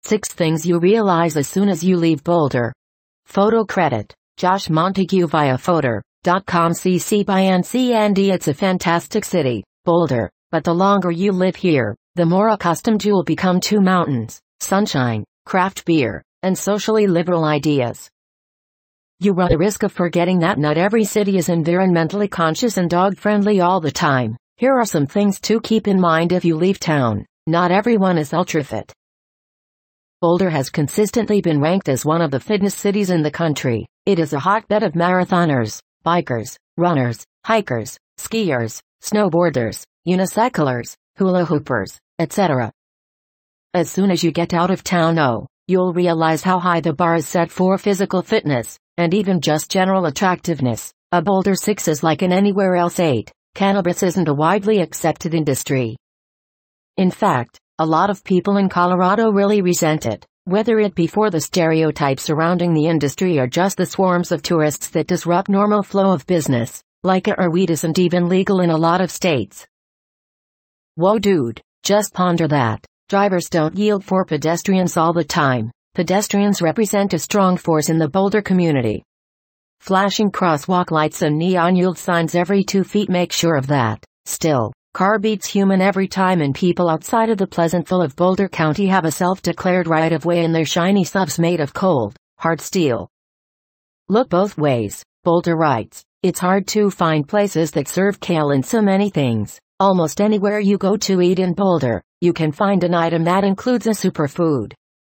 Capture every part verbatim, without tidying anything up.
Six things you realize as soon as you leave Boulder. Photo credit, Josh Montague via Photor dot com. C C by N C and D. It's a fantastic city, Boulder, but the longer you live here, the more accustomed you'll become to mountains, sunshine, craft beer, and socially liberal ideas. You run the risk of forgetting that not every city is environmentally conscious and dog-friendly all the time. Here are some things to keep in mind if you leave town. Not everyone is ultra-fit. Boulder has consistently been ranked as one of the fitness cities in the country. It is a hotbed of marathoners, bikers, runners, hikers, skiers, snowboarders, unicyclers, hula hoopers, et cetera. As soon as you get out of town, oh, you'll realize how high the bar is set for physical fitness, and even just general attractiveness. A Boulder six is like an anywhere else eight. Cannabis isn't a widely accepted industry. In fact, a lot of people in Colorado really resent it, whether it be for the stereotypes surrounding the industry or just the swarms of tourists that disrupt normal flow of business, like it or weed isn't even legal in a lot of states. Whoa dude, just ponder that. Drivers don't yield for pedestrians all the time. Pedestrians represent a strong force in the Boulder community. Flashing crosswalk lights and neon yield signs every two feet make sure of that. Still, car beats human every time, and people outside of the Pleasantville of Boulder County have a self-declared right-of-way in their shiny subs made of cold, hard steel. Look both ways, Boulder writes. It's hard to find places that serve kale and so many things. Almost anywhere you go to eat in Boulder, you can find an item that includes a superfood.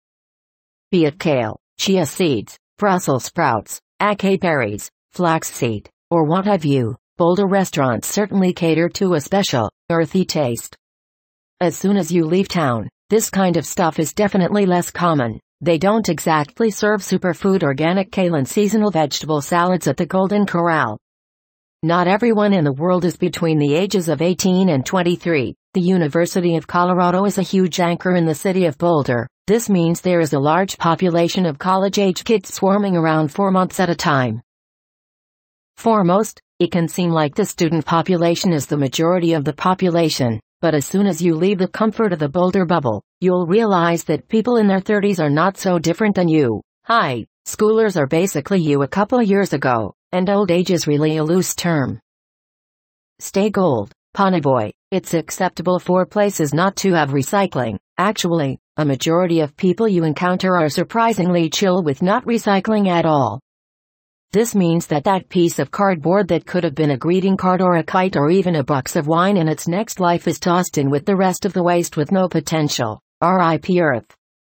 Be it kale, chia seeds, Brussels sprouts, acai berries, flaxseed, or what have you, Boulder restaurants certainly cater to a special, earthy taste. As soon as you leave town, this kind of stuff is definitely less common. They don't exactly serve superfood organic kale and seasonal vegetable salads at the Golden Corral. Not everyone in the world is between the ages of eighteen and twenty-three. The University of Colorado is a huge anchor in the city of Boulder. This means there is a large population of college-age kids swarming around for months at a time. Foremost, it can seem like the student population is the majority of the population, but as soon as you leave the comfort of the Boulder bubble, you'll realize that people in their thirties are not so different than you. High schoolers are basically you a couple years ago, and old age is really a loose term. Stay gold, Ponyboy. It's acceptable for places not to have recycling. Actually, a majority of people you encounter are surprisingly chill with not recycling at all. This means that that piece of cardboard that could have been a greeting card or a kite or even a box of wine in its next life is tossed in with the rest of the waste with no potential. R I P Earth.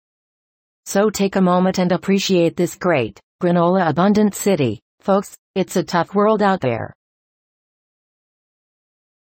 So take a moment and appreciate this great, granola abundant city, folks. It's a tough world out there.